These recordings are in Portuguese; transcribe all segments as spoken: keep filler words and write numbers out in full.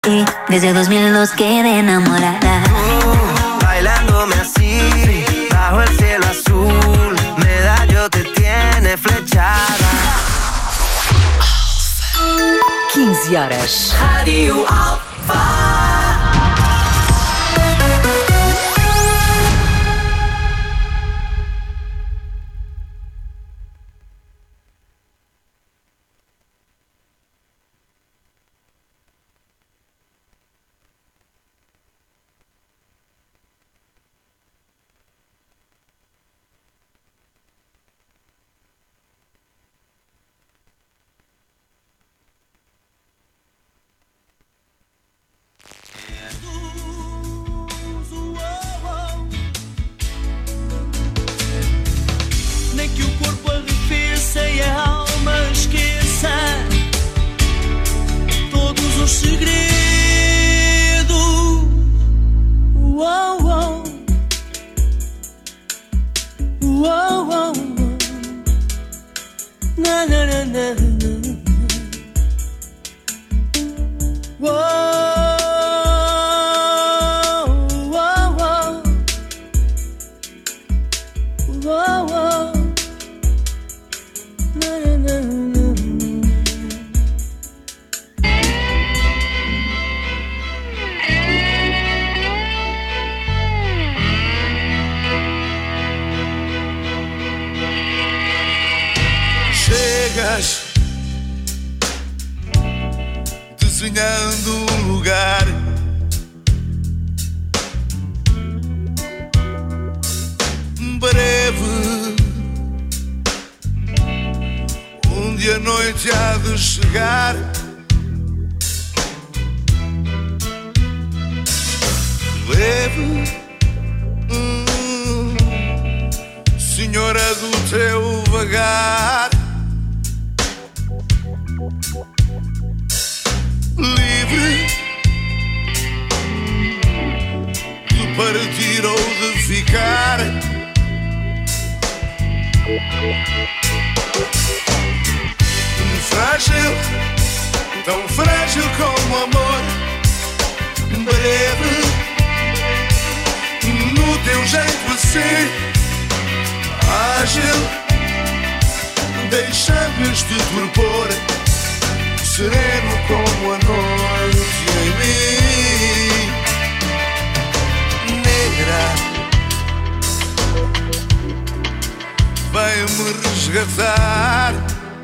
Y desde dos mil dos quedé enamorada. Tú, bailándome así, bajo el cielo azul, medallo te tiene flechada. quinze horas. Rádio Alfa. Desenhando um lugar breve, onde a noite há de chegar. Leve, hum, senhora do teu vagar. Livre de partir ou de ficar. Frágil, tão frágil como o amor. Breve, no teu jeito assim. Ágil, deixa-me este torpor. Sereno como a noite em mim. Negra, vem-me resgatar.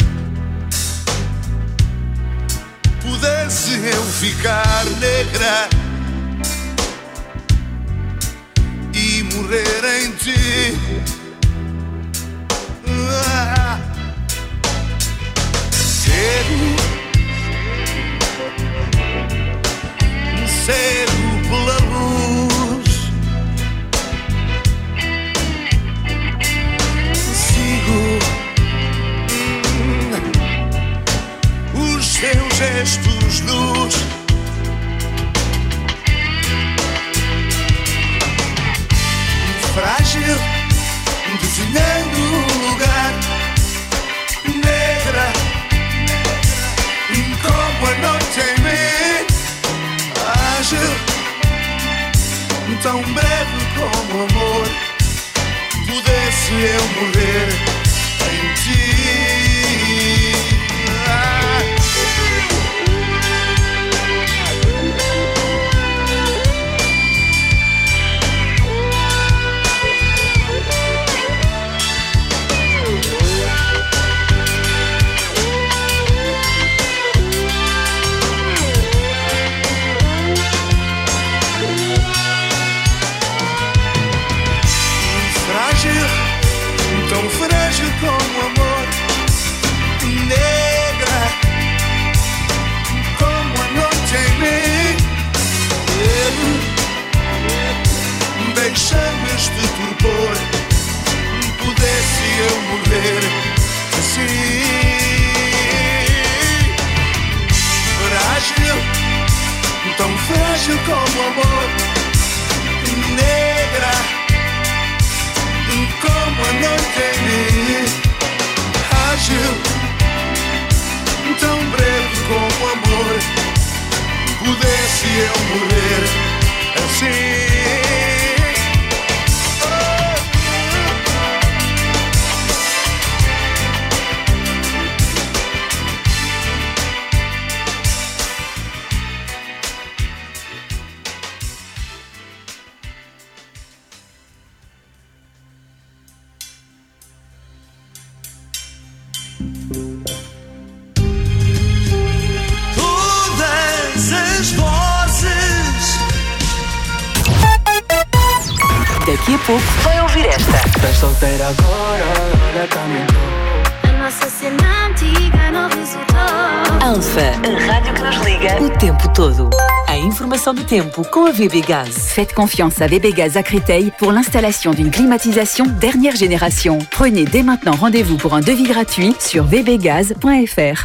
Pudesse eu ficar negra e morrer em ti. Ah, cego, cego pela luz, sigo hum, os teus gestos nus. Frágil, desenhando um lugar. Negra, como a noite em mim. Ágil, tão breve como o amor. Pudesse eu morrer em ti. Ah. Tão frágil como o amor. Negra, como a noite em mim. Ele, deixa-me este torpor. Pudesse eu morrer assim. Frágil, tão frágil como o amor. Negra, como a noite em mim. Ágil, tão breve como o amor. pudesse eu morrer assim. Daqui a pouco vai ouvir esta. Estás solteira agora, olha caminhou. A nossa cena antiga não resultou. Alfa, a rádio que nos liga o tempo todo. A informação do tempo com a V B Gaz. Faites confiance à V B Gaz à Créteil pour l'installation d'une climatisation dernière génération. Prenez dès maintenant rendez-vous pour un devis gratuit sur v b gaz point f r.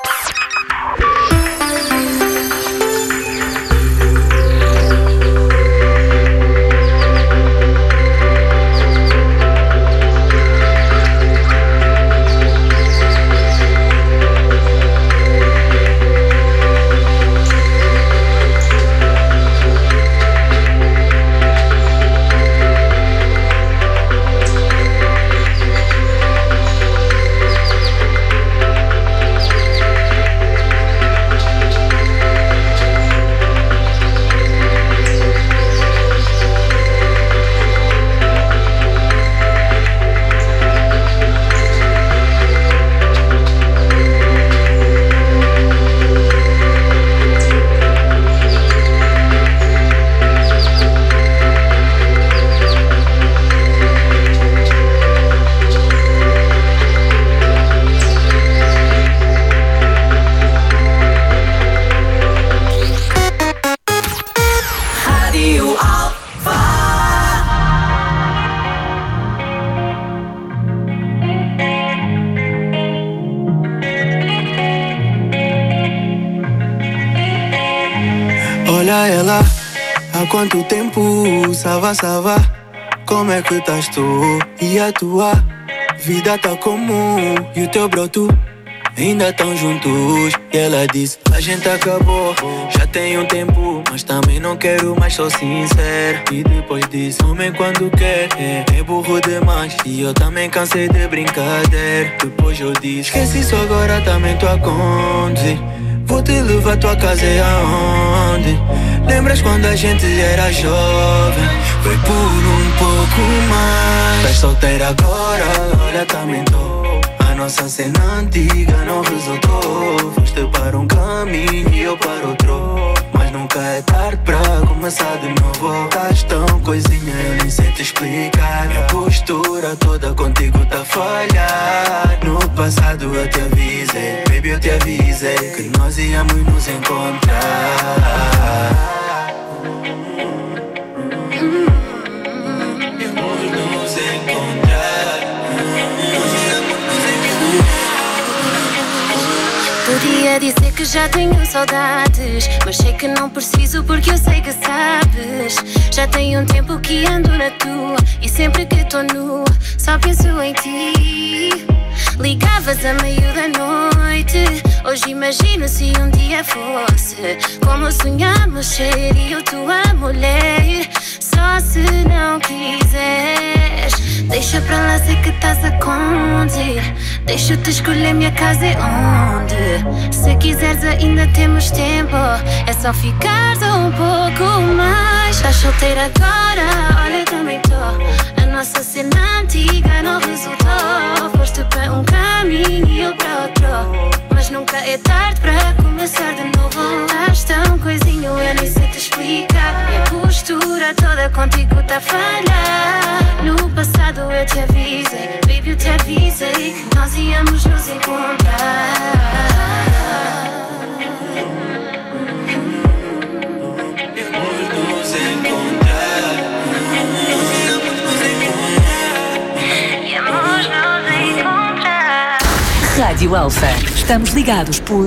Olha ela, há quanto tempo, sava, sava. Como é que estás tu e a tua vida tá comum e o teu broto ainda tão juntos. E ela disse, a gente acabou, já tem um tempo, mas também não quero mais, sou sincero. E depois disse, homem quando quer, é, é burro demais. E eu também cansei de brincadeira. Depois eu disse, esquece isso agora, também tô a conduzir. Vou te levar, tua casa é aonde? Lembras quando a gente era jovem? Foi por um pouco mais. Estás solteira agora, olha também tô. A nossa cena antiga não resultou. Foste para um caminho e eu para outro. Mas nunca é tarde para começar de novo. Estás tão coisinha, eu nem sei te explicar. Minha postura toda contigo tá a falhar. No passado eu te avisei, baby eu te avisei, que nós íamos nos encontrar. Podia dizer que já tenho saudades, mas sei que não preciso porque eu sei que sabes. Já tem um tempo que ando na tua e sempre que tô nu só penso em ti. Ligavas a meio da noite. Hoje imagino se um dia fosse como sonhamos ser eu tua mulher. Só se não quiseres, deixa pra lá, sei que estás a conduzir. Deixa-te escolher, minha casa é onde. Se quiseres ainda temos tempo, é só ficares um pouco mais. Estás solteira agora, olha também tô. A nossa cena antiga não resultou. Foste para um caminho e eu para outro, mas nunca é tarde para começar de novo. Estás tão coisinho, eu nem sei te explicar. Minha postura toda contigo tá a falhar. No passado eu te avisei, baby eu te avisei, que nós íamos nos encontrar. Rádio Alfa. Estamos ligados por...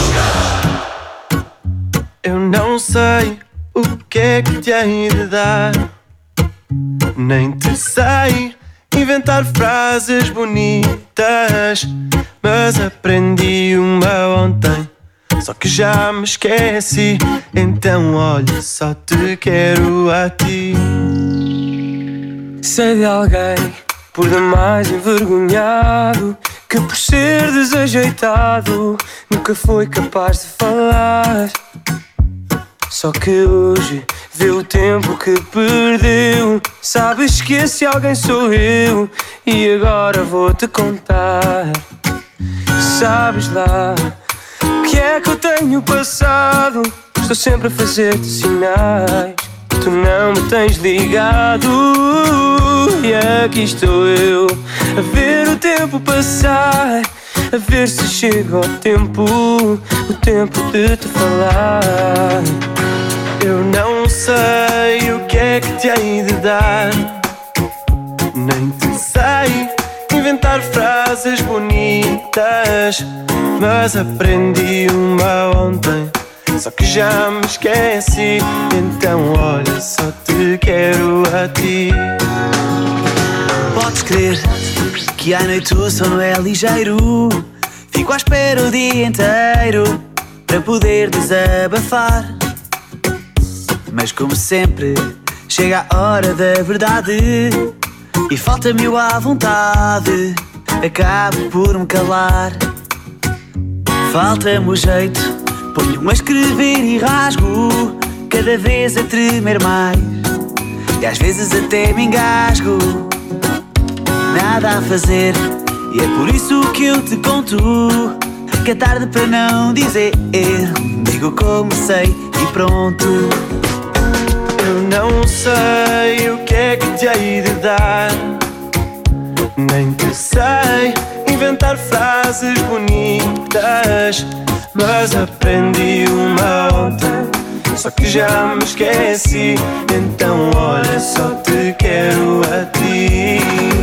Eu não sei o que é que te hei de dar, nem te sei inventar frases bonitas, mas aprendi uma ontem. só que já me esqueci. Então olha, só te quero a ti. Sei de alguém por demais envergonhado, que por ser desajeitado nunca foi capaz de falar. Só que hoje vê o tempo que perdeu. Sabes que esse alguém sou eu, e agora vou-te contar. Sabes lá o que é que eu tenho passado? Estou sempre a fazer-te sinais, tu não me tens ligado. E aqui estou eu a ver o tempo passar, a ver se chega o tempo, o tempo de te falar. Eu não sei o que é que te hei de dar, nem te sei inventar frases bonitas, mas aprendi uma ontem, só que já me esqueci. Então olha, só te quero a ti. Podes crer que à noite o sono é ligeiro, fico à espera o dia inteiro para poder desabafar. Mas como sempre, chega a hora da verdade e falta-me o à vontade, acabo por me calar. Falta-me o jeito, ponho-me a escrever e rasgo, cada vez a tremer mais, e às vezes até me engasgo. Nada a fazer, e é por isso que eu te conto, que é tarde para não dizer, digo como sei e pronto. Eu não sei o que é que te hei de dar, nem te sei inventar frases bonitas, mas aprendi uma ontem, só que já me esqueci. Então olha, só te quero a ti.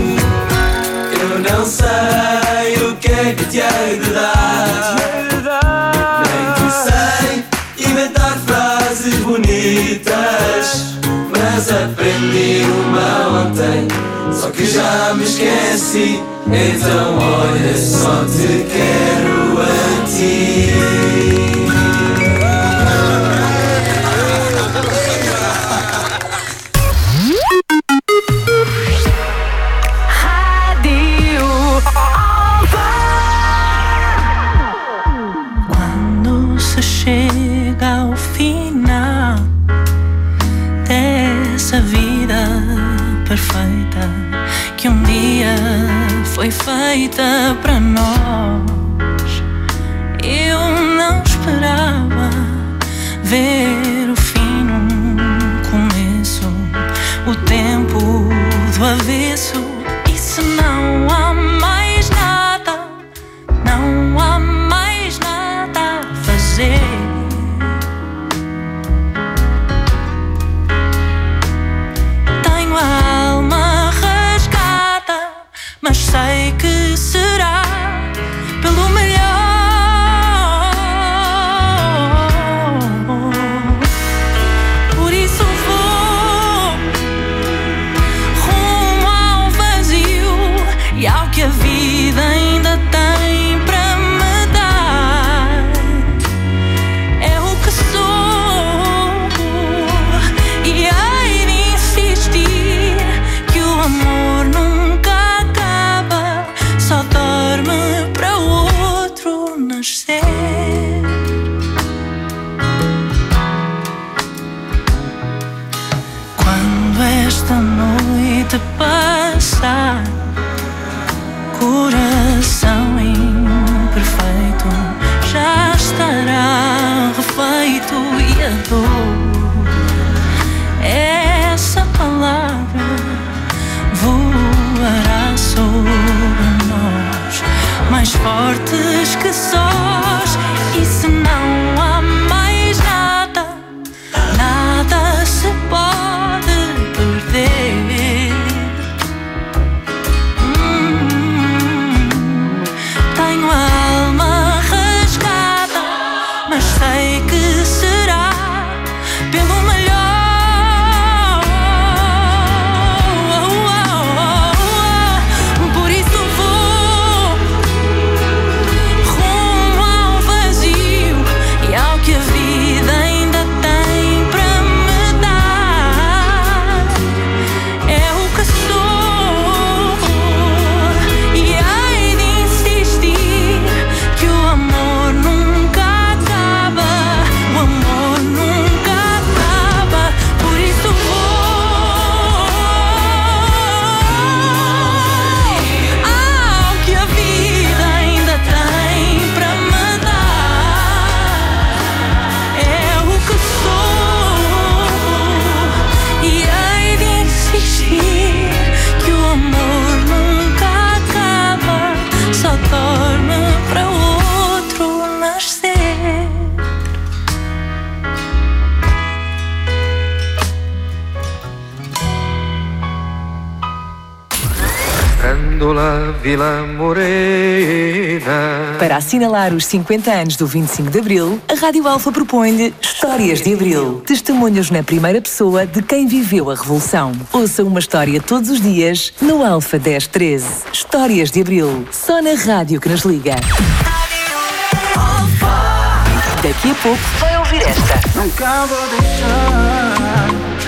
Eu não sei o que é que te hei de dar, nem te sei inventar frases bonitas, mas aprendi uma ontem, só que já me esqueci. Então olha, só te quero a ti. Chega ao final dessa vida perfeita que um dia foi feita para nós. Eu não esperava ver o fim num começo, o tempo do avesso. E se não há mais nada, não há mais nada a fazer. Tenho a alma rasgada, mas sei que será pelo melhor. Por isso vou rumo ao vazio e ao que a vida ainda tem para me dar. É o que sou e hei de insistir que o amor nunca acaba, só dorme para o outro nascer. Quando esta noite passar, coração imperfeito já estará refeito, e a dor, essa palavra voará sobre nós, mais fortes que sós. E se não há mais nada, nada se pode perder. Hum, tenho a alma rasgada, mas sei que será Grândola Vila Morena. Para assinalar os cinquenta anos do vinte e cinco de Abril, a Rádio Alfa propõe-lhe Histórias de Abril. Testemunhos na primeira pessoa de quem viveu a Revolução. Ouça uma história todos os dias no Alfa dez treze. Histórias de Abril. Só na rádio que nos liga. Daqui a pouco vai ouvir esta. Nunca vou deixar.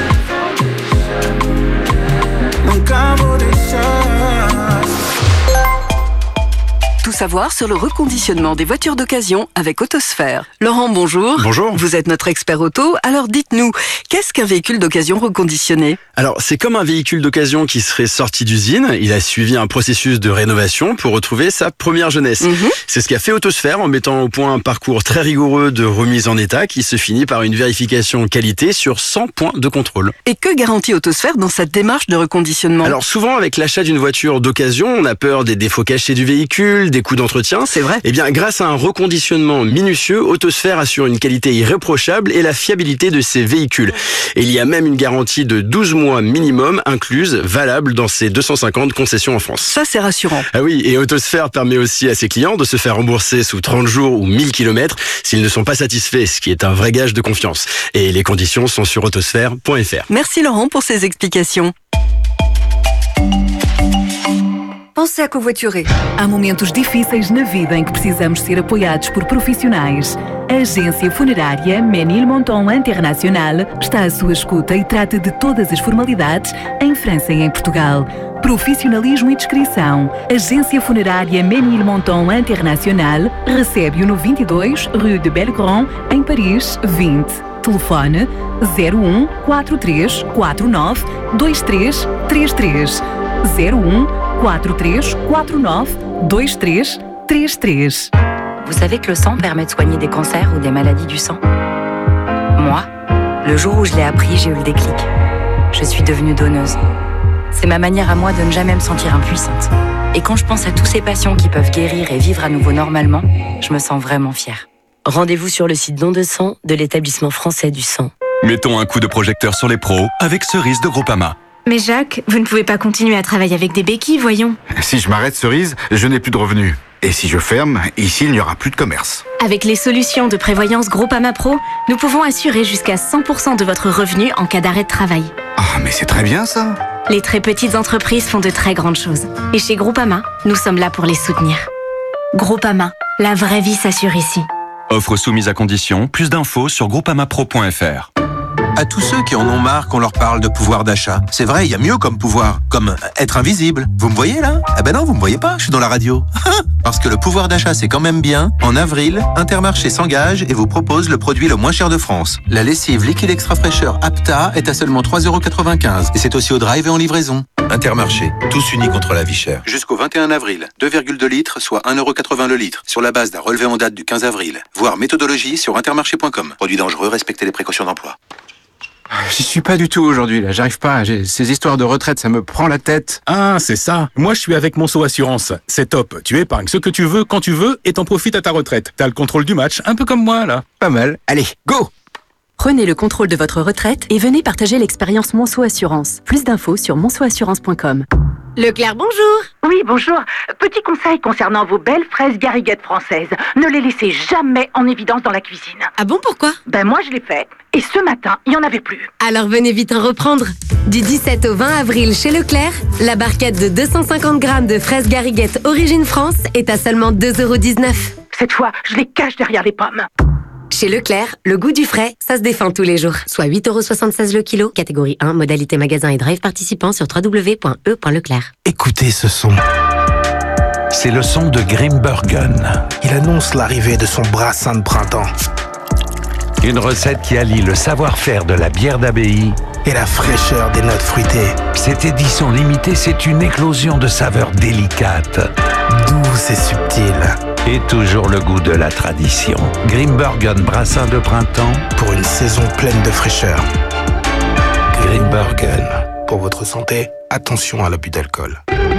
Nunca vou deixar. Tout savoir sur le reconditionnement des voitures d'occasion avec Autosphère. Laurent, bonjour. Bonjour. Vous êtes notre expert auto. Alors dites-nous, qu'est-ce qu'un véhicule d'occasion reconditionné ? Alors, c'est comme un véhicule d'occasion qui serait sorti d'usine. Il a suivi un processus de rénovation pour retrouver sa première jeunesse. Mm-hmm. C'est ce qu'a fait Autosphère en mettant au point un parcours très rigoureux de remise en état qui se finit par une vérification qualité sur cent points de contrôle. Et que garantit Autosphère dans cette démarche de reconditionnement ? Alors, souvent, avec l'achat d'une voiture d'occasion, on a peur des défauts cachés du véhicule, des coûts d'entretien. C'est vrai. Eh bien, grâce à un reconditionnement minutieux, Autosphère assure une qualité irréprochable et la fiabilité de ses véhicules. Et il y a même une garantie de douze mois minimum incluse, valable dans ses deux cent cinquante concessions en France. Ça, c'est rassurant. Ah oui, et Autosphère permet aussi à ses clients de se faire rembourser sous trente jours ou mille kilomètres s'ils ne sont pas satisfaits, ce qui est un vrai gage de confiance. Et les conditions sont sur autosphère point f r. Merci Laurent pour ces explications. Pense a covoiturer. Há momentos difíceis na vida em que precisamos ser apoiados por profissionais. A agência funerária Ménilmontant International está à sua escuta e trata de todas as formalidades em França e em Portugal. Profissionalismo e descrição. Agência funerária Ménilmontant International recebe-o no vinte e dois Rue de Belgrand, em Paris, vinte. Telefone zero um quatro três quatro nove dois três três três. zero um quatro três quatro nove dois três três três. Vous savez que le sang permet de soigner des cancers ou des maladies du sang ? Moi, le jour où je l'ai appris, j'ai eu le déclic. Je suis devenue donneuse. C'est ma manière à moi de ne jamais me sentir impuissante. Et quand je pense à tous ces patients qui peuvent guérir et vivre à nouveau normalement, je me sens vraiment fière. Rendez-vous sur le site Don de sang de l'établissement français du sang. Mettons un coup de projecteur sur les pros avec Cerise de Groupama. Mais Jacques, vous ne pouvez pas continuer à travailler avec des béquilles, voyons. Si je m'arrête, Cerise, je n'ai plus de revenus. Et si je ferme, ici, il n'y aura plus de commerce. Avec les solutions de prévoyance Groupama Pro, nous pouvons assurer jusqu'à cent pour cent de votre revenu en cas d'arrêt de travail. Ah, mais c'est très bien ça. Les très petites entreprises font de très grandes choses. Et chez Groupama, nous sommes là pour les soutenir. Groupama, la vraie vie s'assure ici. Offre soumise à condition, plus d'infos sur groupama pro point f r. À tous ceux qui en ont marre qu'on leur parle de pouvoir d'achat. C'est vrai, il y a mieux comme pouvoir, comme être invisible. Vous me voyez là ? Ah ben non, vous me voyez pas, je suis dans la radio. Parce que le pouvoir d'achat, c'est quand même bien. En avril, Intermarché s'engage et vous propose le produit le moins cher de France. La lessive liquide extra fraîcheur Apta est à seulement trois euros quatre-vingt-quinze et c'est aussi au drive et en livraison. Intermarché, tous unis contre la vie chère. Jusqu'au vingt et un avril, deux virgule deux litres, soit un euro quatre-vingts le litre, sur la base d'un relevé en date du quinze avril. Voir méthodologie sur intermarché point com. Produit dangereux, respectez les précautions d'emploi. J'y suis pas du tout aujourd'hui, là. J'arrive pas. J'ai... Ces histoires de retraite, ça me prend la tête. Ah, c'est ça. Moi, je suis avec Monceau Assurance. C'est top. Tu épargnes ce que tu veux, quand tu veux, et t'en profites à ta retraite. T'as le contrôle du match, un peu comme moi, là. Pas mal. Allez, go! Prenez le contrôle de votre retraite et venez partager l'expérience Monceau Assurance. Plus d'infos sur monceau assurance point com. Leclerc, bonjour. Oui, bonjour. Petit conseil concernant vos belles fraises gariguettes françaises. Ne les laissez jamais en évidence dans la cuisine. Ah bon, pourquoi ? Ben moi, je l'ai fait. Et ce matin, il n'y en avait plus. Alors venez vite en reprendre. Du dix-sept au vingt avril chez Leclerc, la barquette de deux cent cinquante grammes de fraises gariguettes Origine France est à seulement deux euros dix-neuf. Cette fois, je les cache derrière les pommes. Chez Leclerc, le goût du frais, ça se défend tous les jours. Soit huit euros soixante-seize le kilo, catégorie un, modalité magasin et drive participant sur w w w point e point leclerc. Écoutez ce son. C'est le son de Grimbergen. Il annonce l'arrivée de son brassin de printemps. Une recette qui allie le savoir-faire de la bière d'abbaye et la fraîcheur des notes fruitées. Cette édition limitée, c'est une éclosion de saveurs délicates, douces et subtiles. Et toujours le goût de la tradition. Grimbergen brassin de printemps pour une saison pleine de fraîcheur. Grimbergen. Pour votre santé, attention à l'abus d'alcool.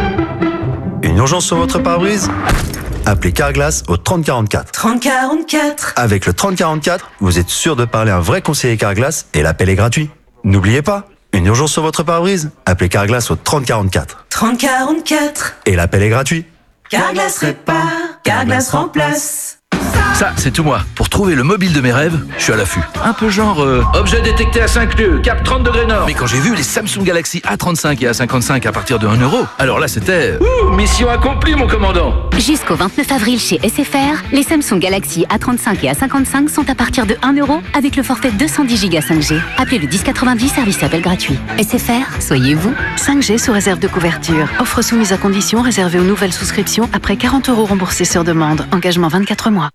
Une urgence sur votre pare-brise ? Appelez Carglass au trente quarante-quatre. trente quarante-quatre. Avec le trente quarante-quatre, vous êtes sûr de parler à un vrai conseiller Carglass et l'appel est gratuit. N'oubliez pas, une Une urgence sur votre pare-brise? Appelez Carglass au trente quarante-quatre. trente quarante-quatre. Et l'appel est gratuit. Carglass répare, Carglass remplace. Ça, c'est tout moi. Pour trouver le mobile de mes rêves, je suis à l'affût. Un peu genre... Euh, objet détecté à cinq lieues, cap trente degrés nord. Mais quand j'ai vu les Samsung Galaxy A trente-cinq et A cinquante-cinq à partir de un euro, alors là, c'était... Ouh, mission accomplie, mon commandant. Jusqu'au vingt-neuf avril chez S F R, les Samsung Galaxy A trente-cinq et A cinquante-cinq sont à partir de un euro avec le forfait deux cent dix giga cinq G. Appelez le dix quatre-vingt-dix, service appel gratuit. S F R, soyez vous. cinq G sous réserve de couverture. Offre soumise à condition réservée aux nouvelles souscriptions après quarante euros remboursés sur demande. Engagement vingt-quatre mois.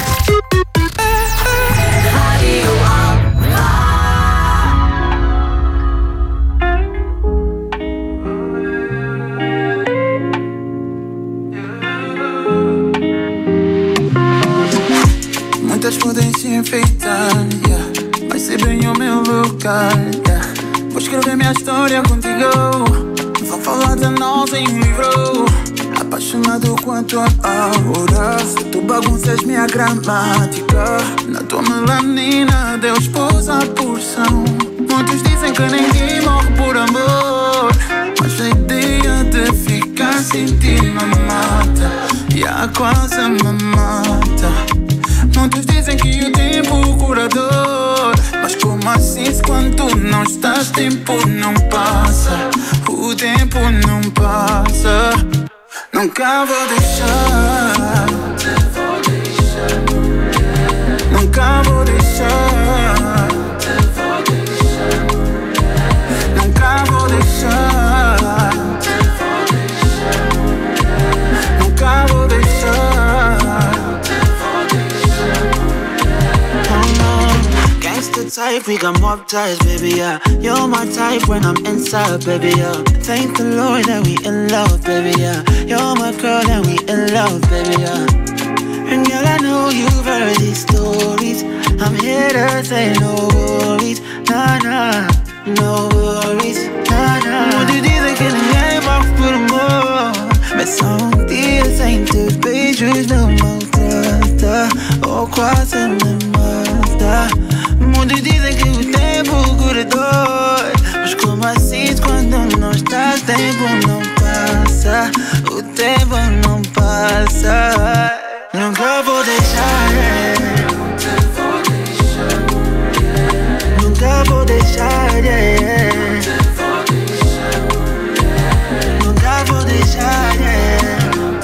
Muitas podem se enfeitar, yeah, mas sei bem o meu lugar, yeah. Vou escrever minha história contigo, vou falar de nós em um livro. Apaixonado quanto a aura, tu bagunças minha gramática. Na tua melanina Deus pôs a porção. Muitos dizem que ninguém morre por amor, mas a ideia de ficar sem ti me mata, e a quase me mata. Muitos dizem que o tempo curador, mas como assim se quando não estás tempo não passa, o tempo não passa. Nunca vou deixar, te vou deixar, mulher. Nunca vou deixar, te vou deixar, mulher. Nunca vou deixar, te vou deixar, mulher. Nunca vou deixar, te vou deixar, mulher. Oh no, gangsta type, we got mob ties, baby, yeah. You're my type when I'm inside, baby, yeah. Thank the Lord that we in love, baby, yeah. You're my girl and we in love, baby, yeah. And girl, I know you've heard these stories. I'm here to say no worries, nah, nah, no worries, nah, nah. Muitos dizem que ninguém morre por amor, mas só um dia sem teus beijos não maltrata, ou quase me mata. Muitos dizem que o tempo curador, mas como assim quando não estás, tempo não passa, o tempo não passa. Nunca vou deixar, yeah. Nunca vou deixar, mulher. Nunca vou deixar, yeah. Nunca vou deixar, mulher. Nunca vou deixar, yeah.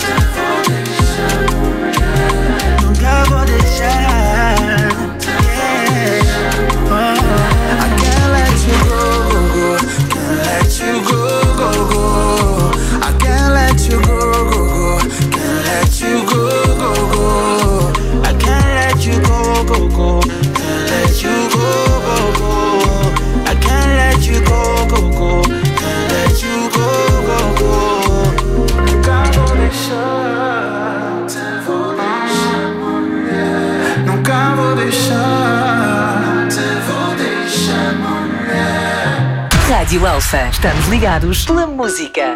Nunca vou deixar, mulher. Nunca vou deixar, yeah. Oh, I can't let you go, can't let you go, go, go. I can't let you go, go, go. Can't let you go, go, go. I can't let you go, go, go. Can't let you go, go, go. I can't let you go, go, go. Can't let you go, go, go. Nunca vou deixar, te vou deixar, mulher. Nunca vou deixar, te vou deixar, mulher. Rádio Alfa. Estamos ligados pela música.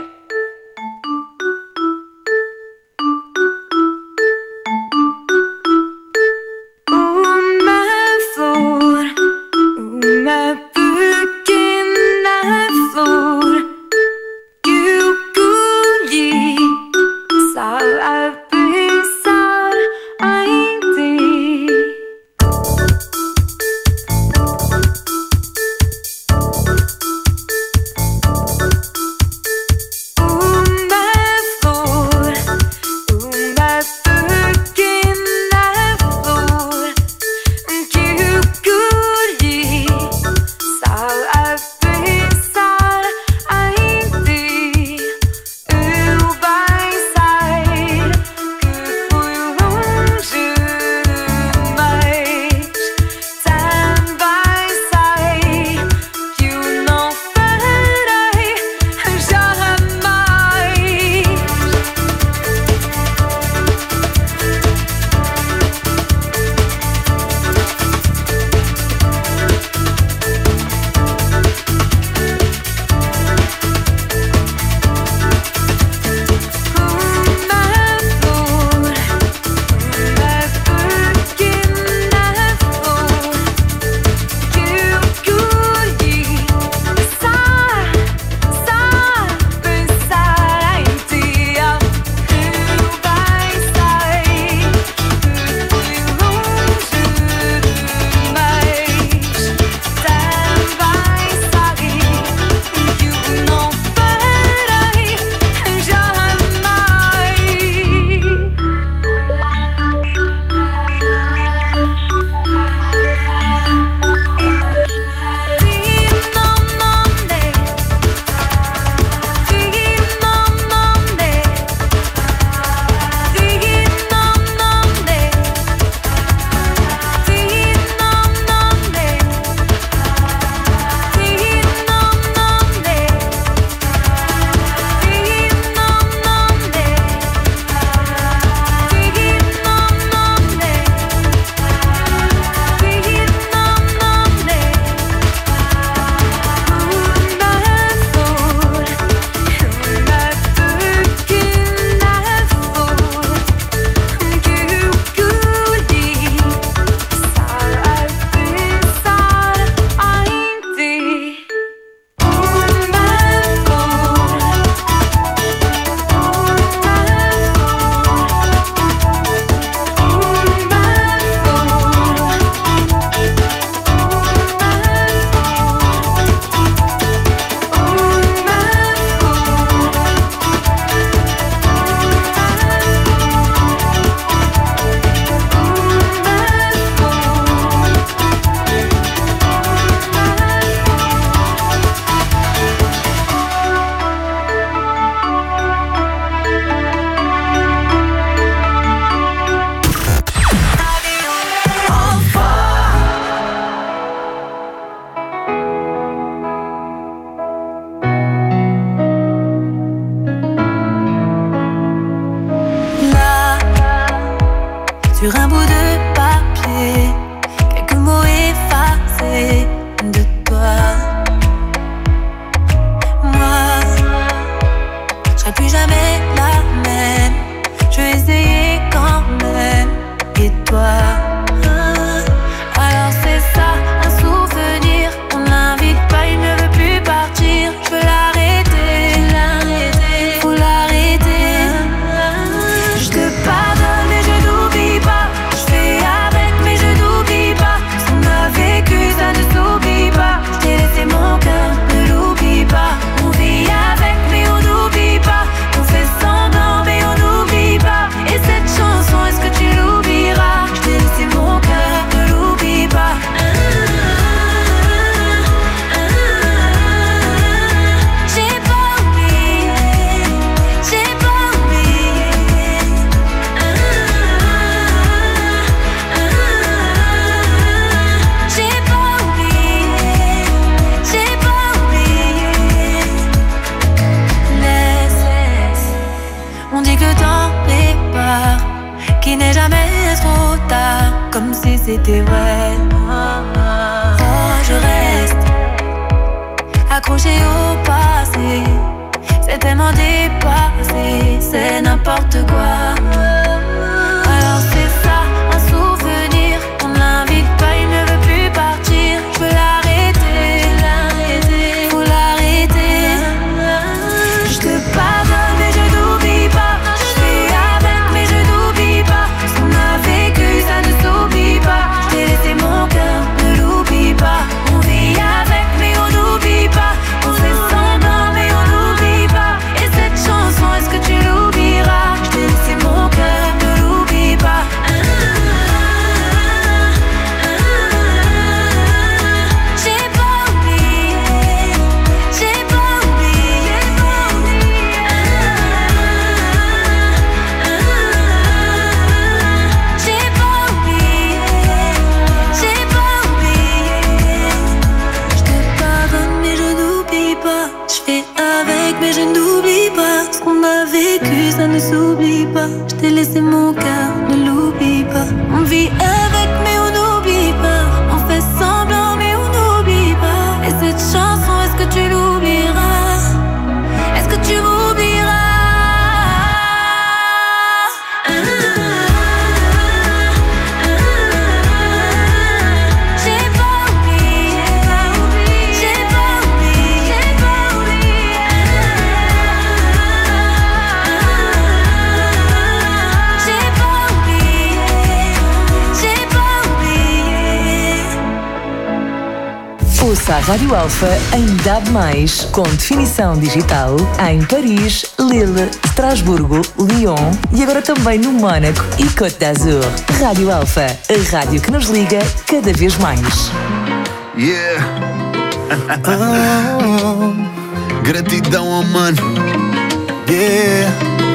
c'était vrai. Oh, je reste accroché au passé. C'est tellement dépassé, c'est n'importe quoi. Alors c'est ça, un souvenir. On l'invite pas, il ne veut plus partir. Je veux l'arrêter, l'arrêter, faut l'arrêter. Je te pardonne mais je n'oublie pas. Je fais avec mais je n'oublie pas. Ce qu'on a vécu ça ne s'oublie pas. Je t'ai laissé mon cœur, ne l'oublie pas. On vit avec mais on n'oublie pas. On fait semblant mais on n'oublie pas. Et cette chanson est-ce que tu l'oublieras? Je t'ai laissé mon cœur, ne l'oublie pas. J'ai pas oublié, j'ai pas oublié, j'ai pas oublié, j'ai pas oublié. Je te pardonne mais je n'oublie pas. Je fais avec mais je n'oublie pas. Ce qu'on a vécu ça ne s'oublie pas. Je t'ai laissé mon cœur, ne l'oublie pas. On vit avec mais on n'oublie pas. On fait semblant mais on n'oublie pas. Et cette chanson est-ce que tu l'oublieras? Est-ce que tu m'oublieras? J'ai pas oublié, j'ai pas oublié, j'ai pas oublié. J'ai pas oublié, j'ai pas oublié. Ouça a Rádio Alfa em D A B mais, com definição digital em Paris, Lille, Estrasburgo, Lyon e agora também no Mónaco e Côte d'Azur. Rádio Alfa, a rádio que nos liga cada vez mais. Yeah. Oh, gratidão ao mano. Yeah,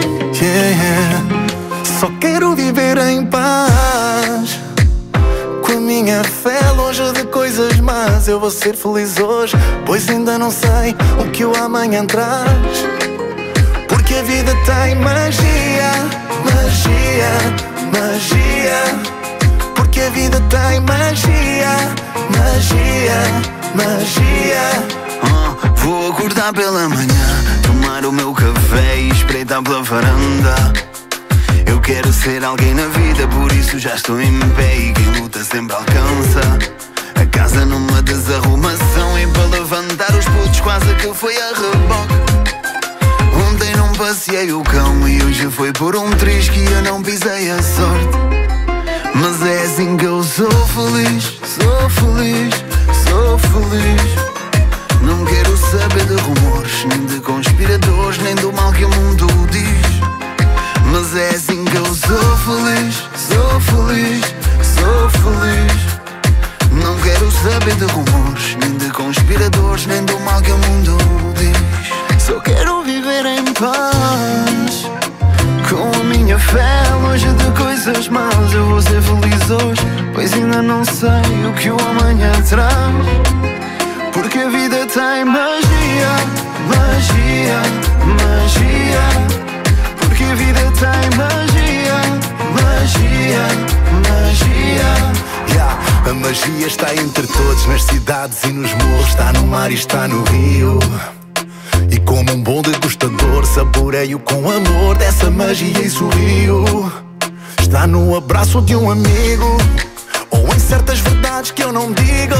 yeah. Só quero viver em paz. Com a minha fé longe de coisas más. Eu vou ser feliz hoje, pois ainda não sei o que o amanhã traz. Porque a vida tem magia, magia, magia. Porque a vida tem magia, magia, magia. Ah, vou acordar pela manhã, tomar o meu café e espreitar pela varanda. Eu quero ser alguém na vida, por isso já estou em pé. E quem luta sempre alcança. A casa numa desarrumação e para levantar os putos quase que foi a reboque. Ontem não passeei o cão e hoje foi por um triz que eu não pisei a sorte. Mas é assim que eu sou feliz, sou feliz, sou feliz. Não quero saber de rumores, nem de conspiradores, nem do mal que o mundo diz. Mas é assim que eu sou feliz, sou feliz, sou feliz. Não quero saber de rumores, nem de conspiradores, nem do mal que o mundo diz. Só quero viver em paz, com a minha fé longe de coisas más. Eu vou ser feliz hoje, pois ainda não sei o que o amanhã traz. Porque a vida tem magia, magia, magia. Porque a vida tem magia, magia, magia. Yeah. A magia está entre todos, nas cidades e nos morros. Está no mar e está no rio. E como um bom degustador, saboreio com amor dessa magia e sorrio. Está no abraço de um amigo, ou em certas verdades que eu não digo.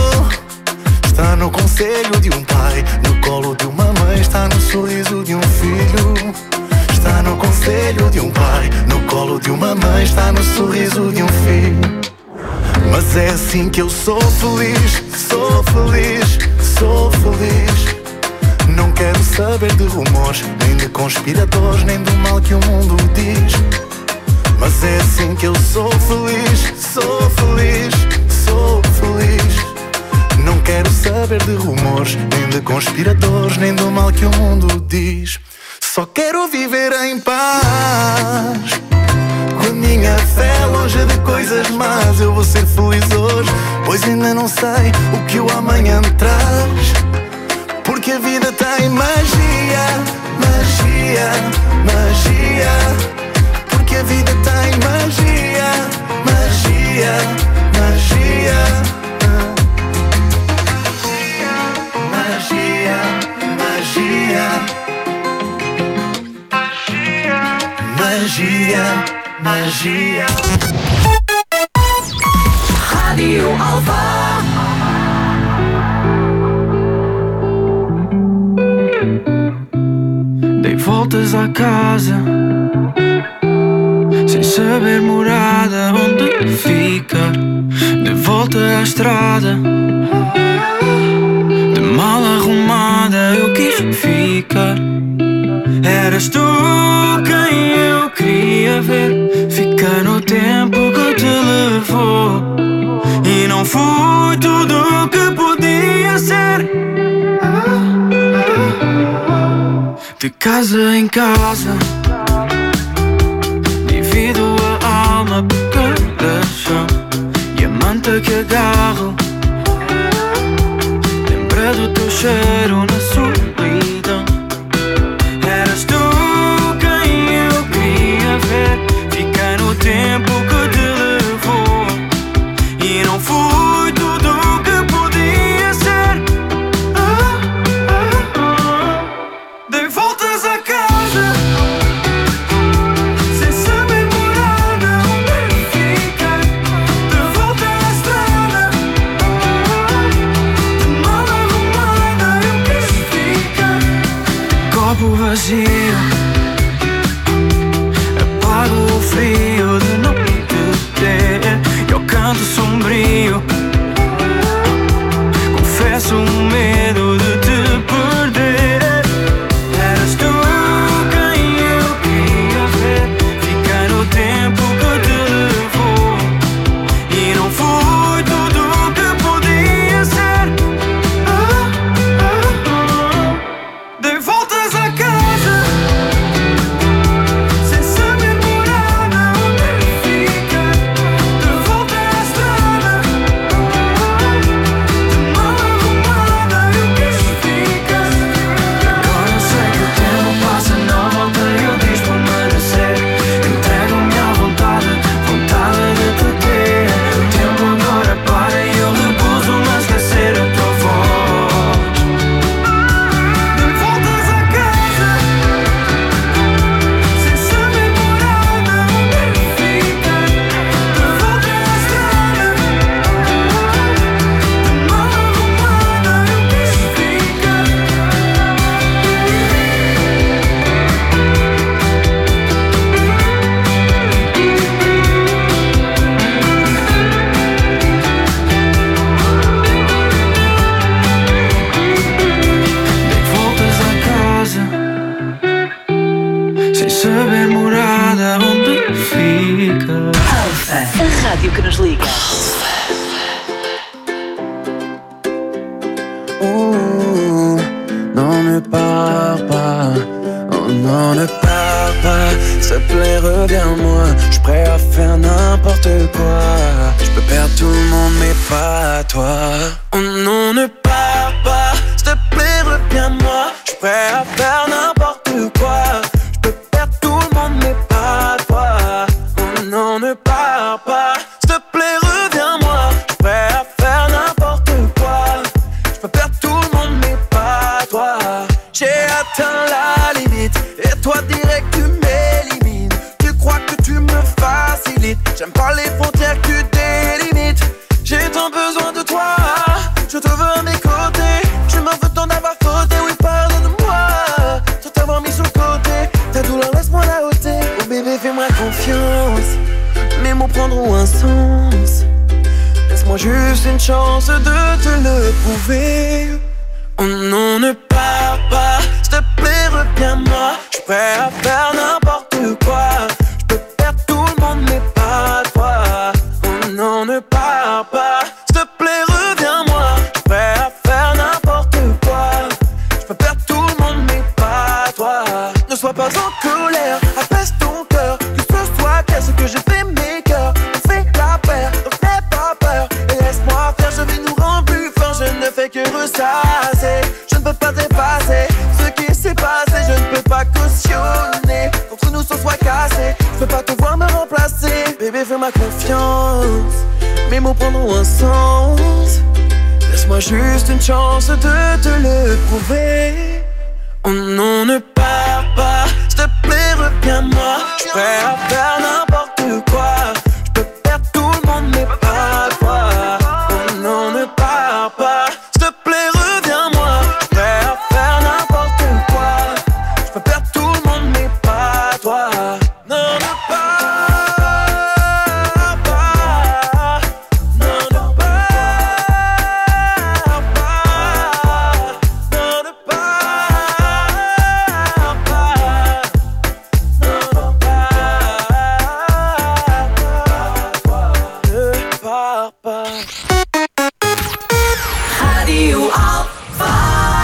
Está no conselho de um pai, no colo de uma mãe. Está no sorriso de um filho. Está no conselho de um pai, no colo de uma mãe. Está no sorriso de um filho. Mas é assim que eu sou feliz, sou feliz, sou feliz. Não quero saber de rumores, nem de conspiradores, nem do mal que o mundo diz. Mas é assim que eu sou feliz, sou feliz, sou feliz. Não quero saber de rumores, nem de conspiradores, nem do mal que o mundo diz. Só quero viver em paz, com a minha fé longe de coisas más. Eu vou ser feliz hoje, pois ainda não sei o que o amanhã traz. Porque a vida tem magia, magia, magia. Porque a vida tem magia, magia, magia. magia, magia. Rádio Alfa. Dei voltas à casa, sem saber morada, onde ficar. De volta à estrada, de mal arrumada eu quis ficar. Eras tu quem eu queria ver. Fiquei no tempo que te levou e não fui tudo o que podia ser. De casa em casa, divido a alma por cada chão e a manta que agarro lembra do teu cheiro na solidão. Eras tu quem eu queria ver. Fiquei no tempo que te levou e não fui tudo o que podia ser. ah, ah, ah. Dei voltas a casa, sem saber morada, onde fica. De volta à estrada, de mal arrumada eu quis ficar. Copo vazio, apago o frio de não te ter. E ao canto sombrio, confesso o medo de te perder. Eras tu quem eu queria ver. Fiquei no tempo que te levou e não fui tudo o que podia ser. ah, ah, ah. Dei voltas a casa, sem saber morada, onde fica. De volta à estrada, de mal arrumada eu quis ficar. Agora sei que o tempo passa, não volta, eu diz permanecer. Entrego-me à vontade, vontade de te ter. O tempo agora para e eu recuso-me a esquecer a tua voz. Dei voltas à casa, sem saber morada, onde fica. De volta à estrada, de mal arrumada eu quis ficar. Dei voltas à casa, sem saber morada, onde fica. Alfa, a rádio que nos liga. Oh, non ne pars pas, oh non ne pars pas. S'il te plaît reviens-moi, j'suis prêt à faire n'importe quoi. J'peux perdre tout le monde mais pas toi. Oh non ne pars pas, s'il te plaît reviens-moi, j'suis prêt à faire n'importe quoi. J'peux perdre tout le monde mais pas toi. Oh non ne pars pas, s'il te plaît reviens-moi, j'suis prêt à faire n'importe quoi. J'peux perdre tout le monde mais pas toi. J'ai atteint la limite et toi direct tu m'élimines. Tu crois que tu me facilites, j'aime pas les frontières que tu délimites. J'ai tant besoin de toi, je te veux à mes côtés. Je m'en veux t'en avoir fauté, oui pardonne-moi. Sans t'avoir mis sur le côté, ta douleur laisse-moi la ôter. Oh bébé fais-moi confiance, mes mots prendront un sens. Laisse-moi juste une chance de te le prouver. Oh non ne pars pas, s'il te plaît reviens-moi. J'suis prêt à faire n'importe quoi. J'peux perdre tout le monde mais pas toi. Oh non ne pars pas, s'il te plaît reviens-moi. J'suis prêt à faire n'importe quoi. J'peux perdre tout le monde mais pas toi. Ne sois pas en colère, apaise ton cœur. Que ce soit clair, ce que j'ai fait mes cœurs. On fait la paire, donc n'aie pas peur. Et laisse-moi faire, je vais nous rendre plus forts. Je ne fais que ressasser, je ne peux pas dépasser ce qui s'est passé, je ne peux pas cautionner qu'entre nous ce soit cassé. Je peux pas te voir me remplacer, bébé fais-moi confiance. Mes mots prendront un sens. Laisse-moi juste une chance de te le prouver. Oh non ne pars pas, s'il te plaît, reviens-moi. J'suis prêt à faire n'importe quoi. J'peux perdre tout le monde, mais pas toi. Oh non, ne pars pas. S'il te plaît, reviens-moi. J'suis prêt à faire n'importe quoi. J'peux perdre tout le monde, mais pas toi. Non, ne pars pas. Non, ne pars pas. Non, ne pars pas. Non, ne pars pas. Radio Alpha.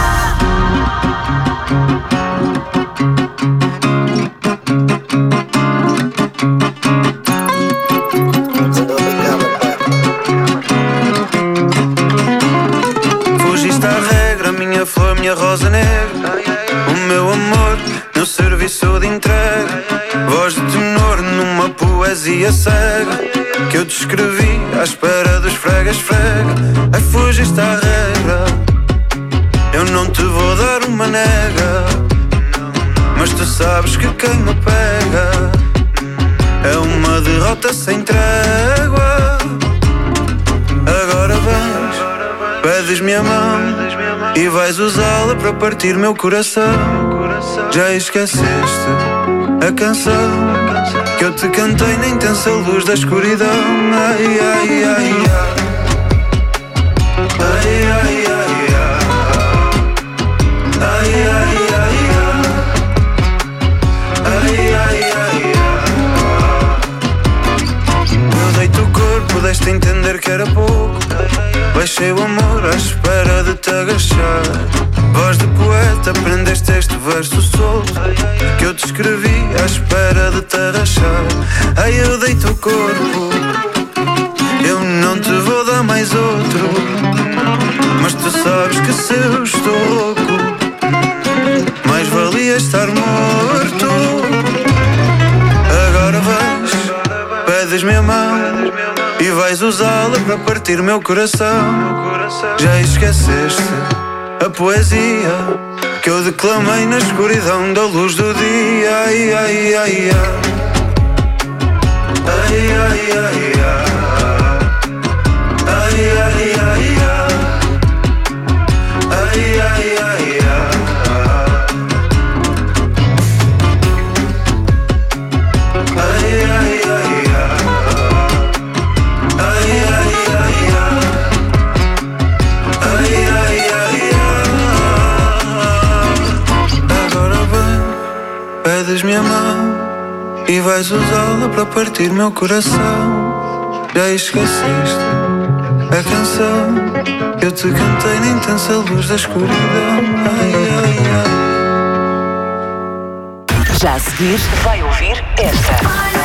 Fugiste à regra, minha flor, minha rosa negra. O meu amor, no serviço de entrega. Voz de tenor numa poesia cega que eu te escrevi à espera dos fregas frega. Ai, fugiste à regra, eu não te vou dar uma nega, mas tu sabes que quem me pega é uma derrota sem trégua. Agora vens, pedes-me a mão e vais usá-la para partir meu coração. Já esqueceste a canção que eu te cantei na intensa luz da escuridão. Ai, ai, ai, ai. Ai, ai, ai, ai. Ai, ai, ai, ai. Ai, ai, ai, ai. Eu dei-te o corpo, deste a entender que era pouco. Baixei o amor à espera de te agachar. Voz de poeta, prendeste este verso solto que eu te escrevi à espera de te arrachar. Ai, eu dei-te o corpo, eu não te vou dar mais outro, mas tu sabes que se eu estou louco, mais valia estar morto. Agora vais, pedes-me a mão e vais usá-la para partir meu coração. Já esqueceste a poesia que eu declamei na escuridão da luz do dia. Ai, ai, ai, ai. Ai, ai, ai, ai. Ai, ai, ai, ai. Ai, ai, ai, ai. Ai, ai, ai, ai. Ai, ai, ai, ai. Ai, ai, ai, ai. Agora vem, pedes-me a mão e vais usá-la para partir meu coração. Já esqueceste a canção que eu te cantei na intensa luz da escuridão. Ai, ai, ai. Já a seguir, vai ouvir esta.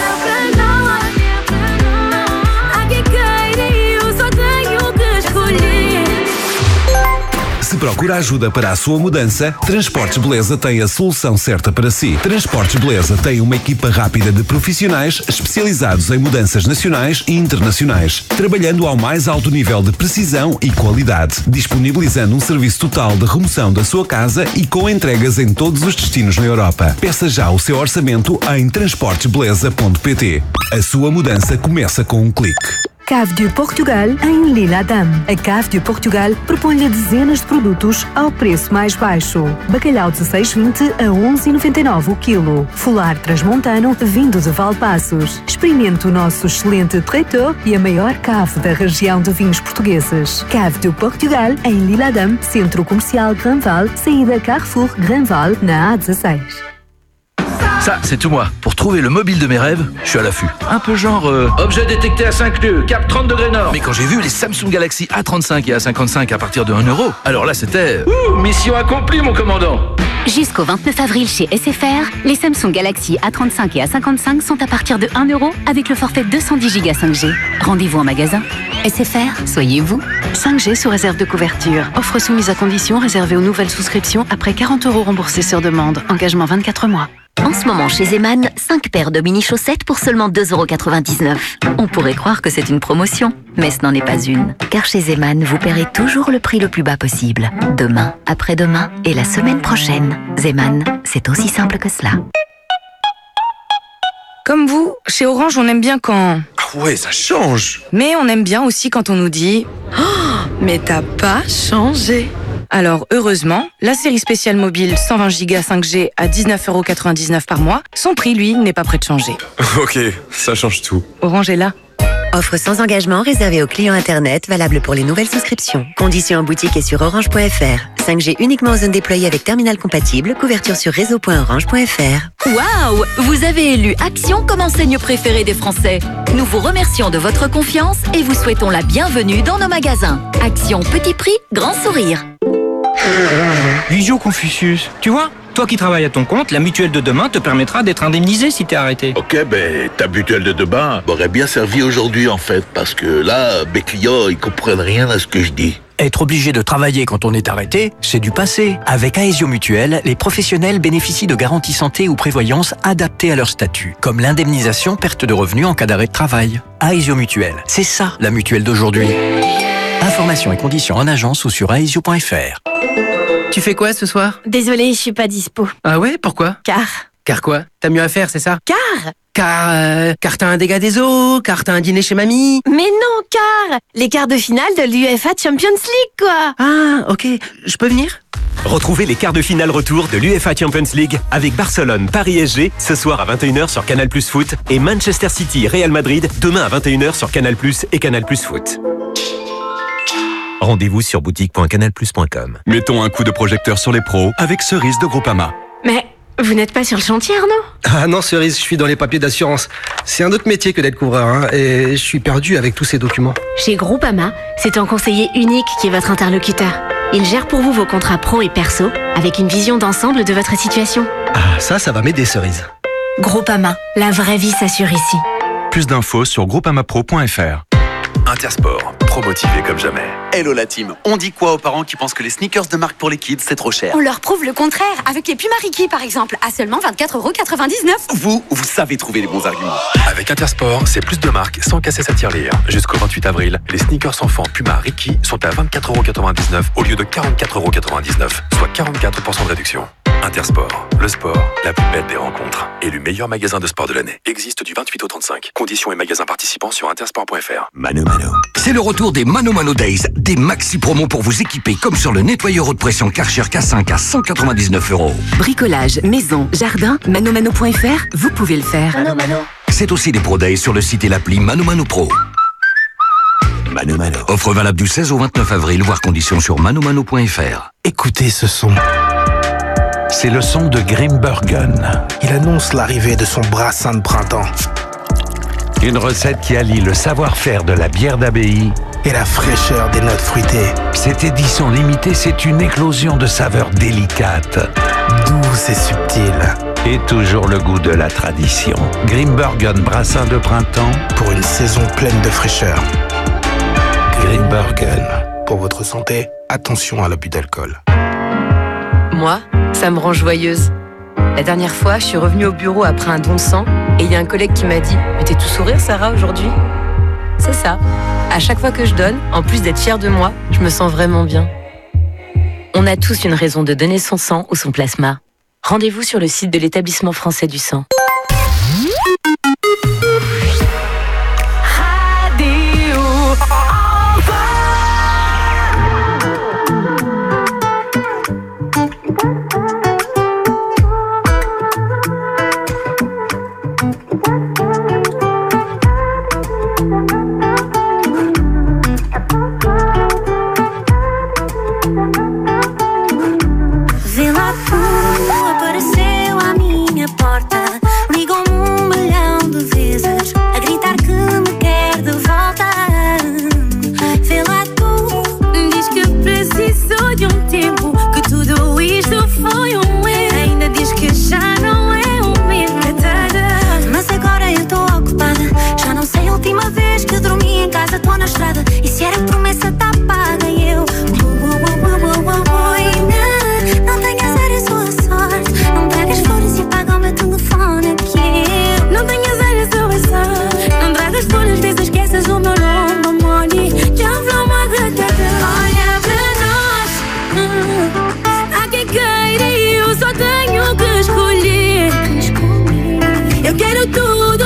Se procura ajuda para a sua mudança, Transportes Beleza tem a solução certa para si. Transportes Beleza tem uma equipa rápida de profissionais especializados em mudanças nacionais e internacionais, trabalhando ao mais alto nível de precisão e qualidade, disponibilizando um serviço total de remoção da sua casa e com entregas em todos os destinos na Europa. Peça já o seu orçamento em transportes beleza ponto pt. A sua mudança começa com um clique. Cave de Portugal em Lille-Adam. A Cave de Portugal propõe-lhe dezenas de produtos ao preço mais baixo. Bacalhau dezesseis vinte a onze e noventa e nove o quilo. Folar transmontano vindo de Valpaços. Experimente o nosso excelente traiteur e a maior cave da região de vinhos portugueses. Cave de Portugal em Lille-Adam, Centro Comercial Granval, saída Carrefour Granval na A dezesseis. Ça, c'est tout moi. Pour trouver le mobile de mes rêves, je suis à l'affût. Un peu genre euh, objet détecté à cinq nœuds, cap trente degrés nord. Mais quand j'ai vu les Samsung Galaxy A trente-cinq et A cinquante-cinq à partir de un euro, alors là c'était... Ouh, mission accomplie mon commandant. Jusqu'au vingt-neuf avril chez S F R, les Samsung Galaxy A trente-cinq et A cinquante-cinq sont à partir de un euro avec le forfait deux cent dix gigas cinq G. Rendez-vous en magasin. S F R, soyez vous. cinq G sous réserve de couverture. Offre soumise à condition réservée aux nouvelles souscriptions après quarante euros remboursés sur demande. Engagement vingt-quatre mois. En ce moment chez Zeman, cinq paires de mini-chaussettes pour seulement deux euros quatre-vingt-dix-neuf. On pourrait croire que c'est une promotion, mais ce n'en est pas une. Car chez Zeman, vous paierez toujours le prix le plus bas possible. Demain, après-demain et la semaine prochaine. Zeman, c'est aussi simple que cela. Comme vous, chez Orange, on aime bien quand... Ah ouais, ça change. Mais on aime bien aussi quand on nous dit oh, « Mais t'as pas changé !» Alors, heureusement, la série spéciale mobile cent vingt giga cinq G à dix-neuf euros quatre-vingt-dix-neuf par mois, son prix, lui, n'est pas prêt de changer. Ok, ça change tout. Orange est là. Offre sans engagement réservée aux clients Internet, valable pour les nouvelles souscriptions. Conditions en boutique et sur orange point f r. cinq G uniquement en zone déployée avec terminal compatible. Couverture sur réseau point orange point f r. Waouh! Vous avez élu Action comme enseigne préférée des Français. Nous vous remercions de votre confiance et vous souhaitons la bienvenue dans nos magasins. Action petit prix, grand sourire. Visio Confucius, tu vois, toi qui travailles à ton compte, la mutuelle de demain te permettra d'être indemnisé si t'es arrêté. Ok, ben ta mutuelle de demain m'aurait bien servi aujourd'hui en fait, parce que là, mes clients, ils comprennent rien à ce que je dis. Être obligé de travailler quand on est arrêté, c'est du passé. Avec Aesio Mutuelle, les professionnels bénéficient de garanties santé ou prévoyance adaptées à leur statut, comme l'indemnisation perte de revenus en cas d'arrêt de travail. Aesio Mutuelle, c'est ça la mutuelle d'aujourd'hui. Informations et conditions en agence ou sur aesio point f r. Tu fais quoi ce soir? Désolée, je suis pas dispo. Ah ouais, pourquoi? Car. Car quoi? T'as mieux à faire, c'est ça? Car Car, euh, car t'as un dégât des eaux, car t'as un dîner chez mamie. Mais non, car les quarts de finale de l'U E F A Champions League, quoi. Ah, ok, je peux venir? Retrouvez les quarts de finale retour de l'U E F A Champions League avec Barcelone, Paris S G, ce soir à vingt et une heures sur Canal plus Foot et Manchester City, Real Madrid, demain à vingt et une heures sur Canal plus et Canal plus Foot. Rendez-vous sur boutique point canal plus point com. Mettons un coup de projecteur sur les pros avec Cerise de Groupama. Mais vous n'êtes pas sur le chantier, Arnaud? Ah non, Cerise, je suis dans les papiers d'assurance. C'est un autre métier que d'être couvreur, hein, et je suis perdu avec tous ces documents. Chez Groupama, c'est un conseiller unique qui est votre interlocuteur. Il gère pour vous vos contrats pro et perso, avec une vision d'ensemble de votre situation. Ah, ça, ça va m'aider, Cerise. Groupama, la vraie vie s'assure ici. Plus d'infos sur groupama pro point f r. Intersport, pro motivé comme jamais. Hello la team, on dit quoi aux parents qui pensent que les sneakers de marque pour les kids c'est trop cher? On leur prouve le contraire, avec les Puma Ricky par exemple, à seulement vingt-quatre euros quatre-vingt-dix-neuf. Vous, vous savez trouver les bons arguments. Avec Intersport, c'est plus de marques sans casser sa tirelire. Jusqu'au vingt-huit avril, les sneakers enfants Puma Ricky sont à vingt-quatre euros quatre-vingt-dix-neuf au lieu de quarante-quatre euros quatre-vingt-dix-neuf, soit quarante-quatre pour cent de réduction. Intersport, le sport, la plus belle des rencontres. Élu meilleur magasin de sport de l'année. Existe du vingt-huit au trente-cinq. Conditions et magasins participants sur intersport point f r. Mano Mano. C'est le retour des Mano Mano Days. Des maxi promos pour vous équiper, comme sur le nettoyeur haute pression Karcher K cinq à cent quatre-vingt-dix-neuf euros. Bricolage, maison, jardin, mano mano point f r, vous pouvez le faire. Mano Mano. C'est aussi des Pro Days sur le site et l'appli Mano Mano Pro. Mano Mano. Offre valable du seize au vingt-neuf avril, voir conditions sur mano mano point f r. Écoutez ce son. C'est le son de Grimbergen. Il annonce l'arrivée de son brassin de printemps. Une recette qui allie le savoir-faire de la bière d'abbaye et la fraîcheur des notes fruitées. Cette édition limitée, c'est une éclosion de saveurs délicates, douces et subtiles. Et toujours le goût de la tradition. Grimbergen brassin de printemps pour une saison pleine de fraîcheur. Grimbergen. Pour votre santé, attention à l'abus d'alcool. Moi, ça me rend joyeuse. La dernière fois, je suis revenue au bureau après un don de sang et il y a un collègue qui m'a dit « Mais t'es tout sourire, Sarah, aujourd'hui ?» C'est ça. À chaque fois que je donne, en plus d'être fière de moi, je me sens vraiment bien. On a tous une raison de donner son sang ou son plasma. Rendez-vous sur le site de l'Établissement français du sang. E se era promessa tá paga e eu não tenhas era sua sorte. Não tragas flores e paga o meu telefone aqui. Não tenhas era sua sorte. Não tragas flores, desde esqueças o meu nome, amore. Já falou uma gata. Olha pra nós, há quem queira e eu só tenho que escolher. Eu quero tudo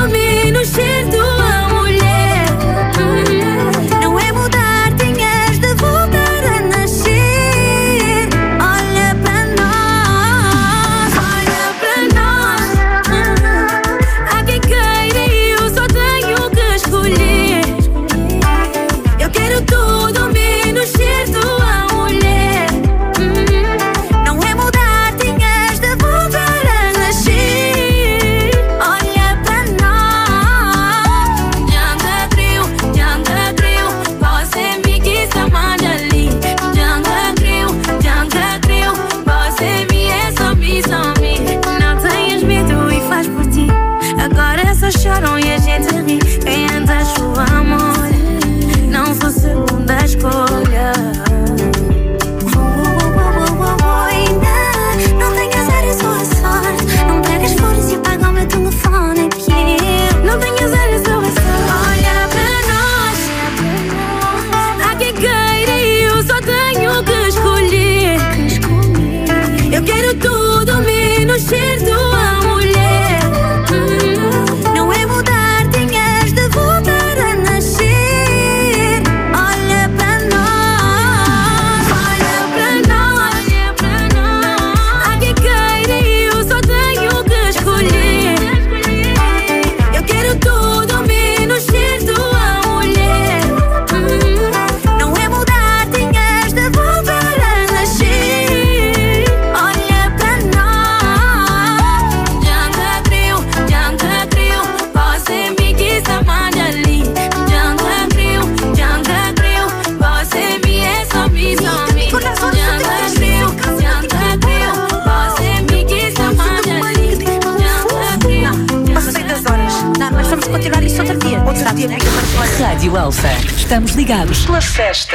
Rádio Alfa. Estamos ligados pela festa.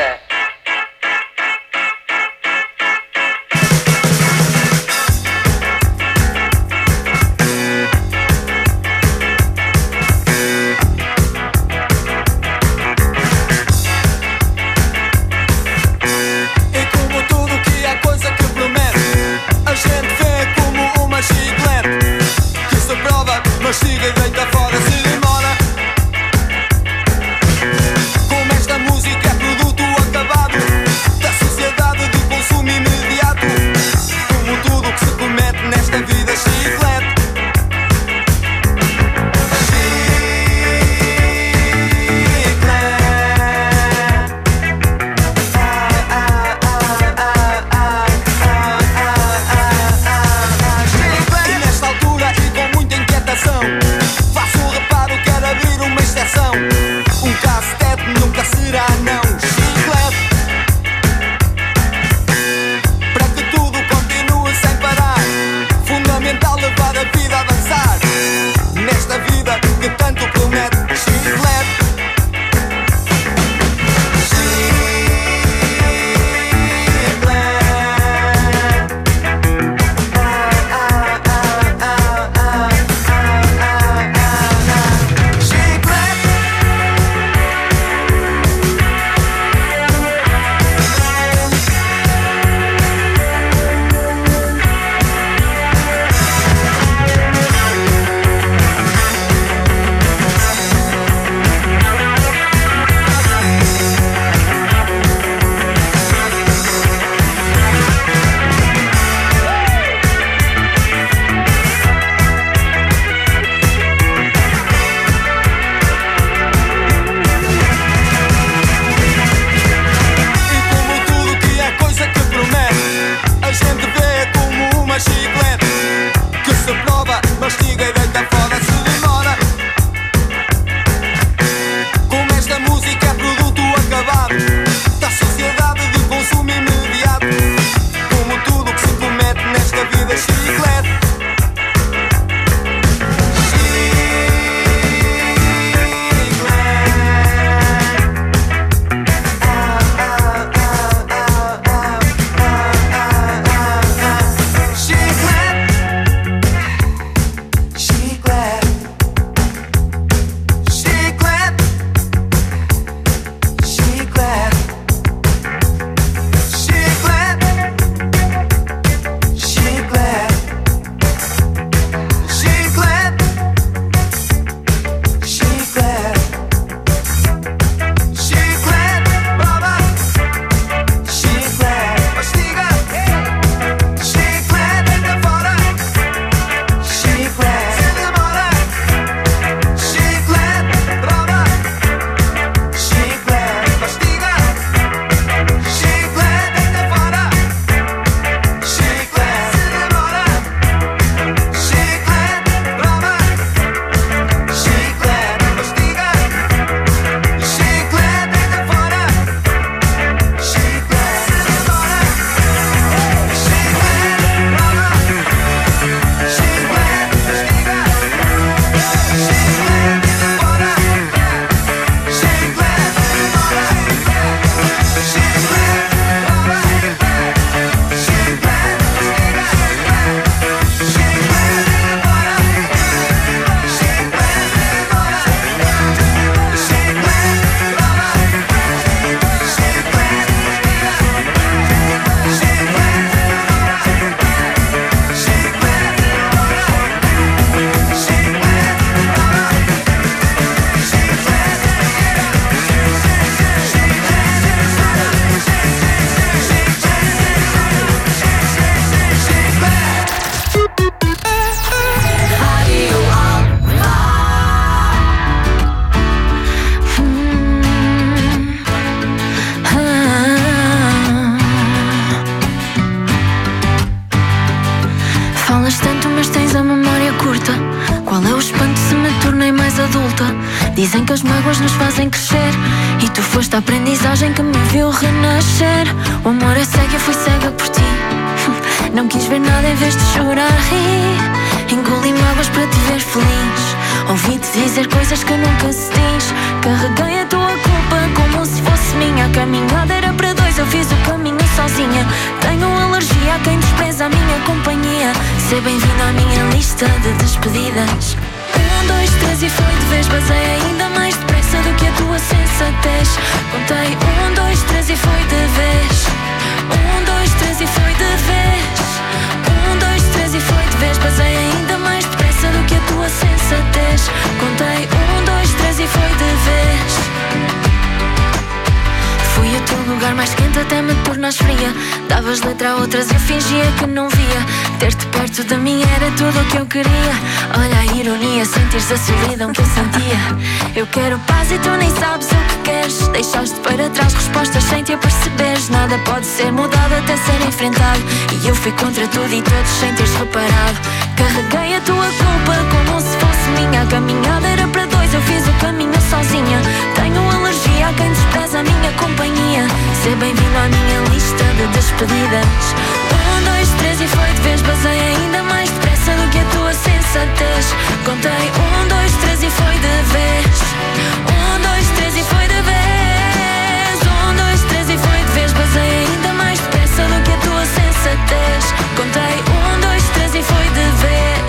Mastiga e deita fora, se demora. Como esta música é produto acabado da sociedade de consumo imediato. Como tudo que se comete nesta vida, chiclete. Faço o reparo, quero abrir uma exceção. Um cacetete nunca será não. Chiclete. Para que tudo continue sem parar. Fundamental levar a vida a dançar. Nesta vida que tanto promete. Chiclete. Mastiga e deita fora, se demora. Como esta música é produto acabado da sociedade de consumo imediato. Como tudo que se comete nesta vida, chiclete. Dizem que as mágoas nos fazem crescer e tu foste a aprendizagem que me viu renascer. O amor é cego, eu fui cega por ti. Não quis ver nada em vez de chorar, rir. Engoli mágoas para te ver feliz. Ouvi-te dizer coisas que nunca se diz. Carreguei a tua culpa como se fosse minha. A caminhada era para dois, eu fiz o caminho sozinha. Tenho alergia a quem despreza a minha companhia. Seja bem-vindo à minha lista de despedidas. Um, dois, três e foi de vez. Basei ainda mais depressa do que a tua sensatez. Contei um, dois, três e foi de vez. Um, dois, três e foi de vez. Um, dois, três e foi de vez. Basei ainda mais depressa do que a tua sensatez. Contei um, dois, três e foi de vez. Fui o teu lugar mais quente até me tornares fria. Davas letra a outras e eu fingia que não via. Ter-te perto de mim era tudo o que eu queria. Olha a ironia, sentires a solidão que eu sentia. Eu quero paz e tu nem sabes o que queres. Deixaste para trás respostas sem te aperceberes. Nada pode ser mudado até ser enfrentado. E eu fui contra tudo e todos sem teres reparado. Carreguei a tua culpa como se fosse minha. A caminhada era para dois, eu fiz o caminho sozinha. Tenho alergia a quem despreza a minha companhia. Seja bem-vindo à minha lista de despedidas. Um, dois, três e foi de vez. Basei ainda mais depressa do que a tua sensatez. Contei um, dois, três e foi de vez. Um, dois, três e foi de vez. Um, dois, três e foi de vez. Basei ainda mais depressa do que a tua sensatez. Contei um, dois, três e foi de vez.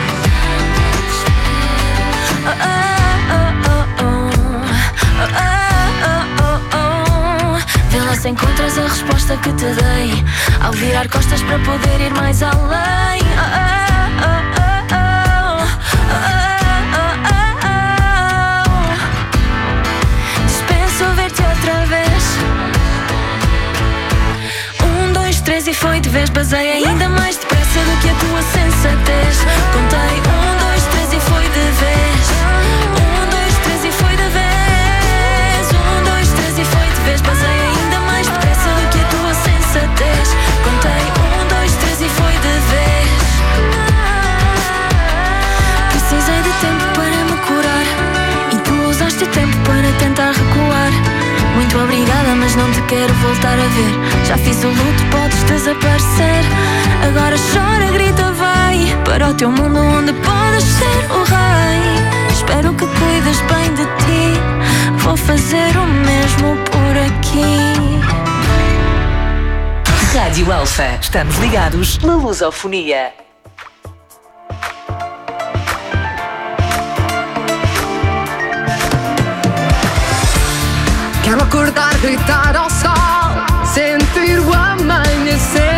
Oh, oh, oh, oh, oh. Oh, oh, oh, oh. Vê lá se encontras a resposta que te dei. Ao virar costas para poder ir mais além. Oh, oh, oh, oh, oh, oh, oh. Dispenso ver-te outra vez. Um, dois, três e foi de vez. Basei ainda mais depressa do que a tua sensatez. Contei um, dois, três e foi de vez. Um, dois, três e foi de vez. Um, dois, três e foi de vez. Basei ainda mais depressa do que a tua sensatez. Contei um, dois, três e foi de vez. Precisei de tempo para me curar e tu usaste o tempo para tentar recuar. Muito obrigada, mas não te quero voltar a ver. Já fiz o luto, podes desaparecer. Agora chora, grita, vai para o teu mundo onde podes ser o rei. Espero que cuides bem de ti. Vou fazer o mesmo por aqui. Rádio Alfa. Estamos ligados na lusofonia. Quero acordar, gritar ao sol, sentir o amanhecer.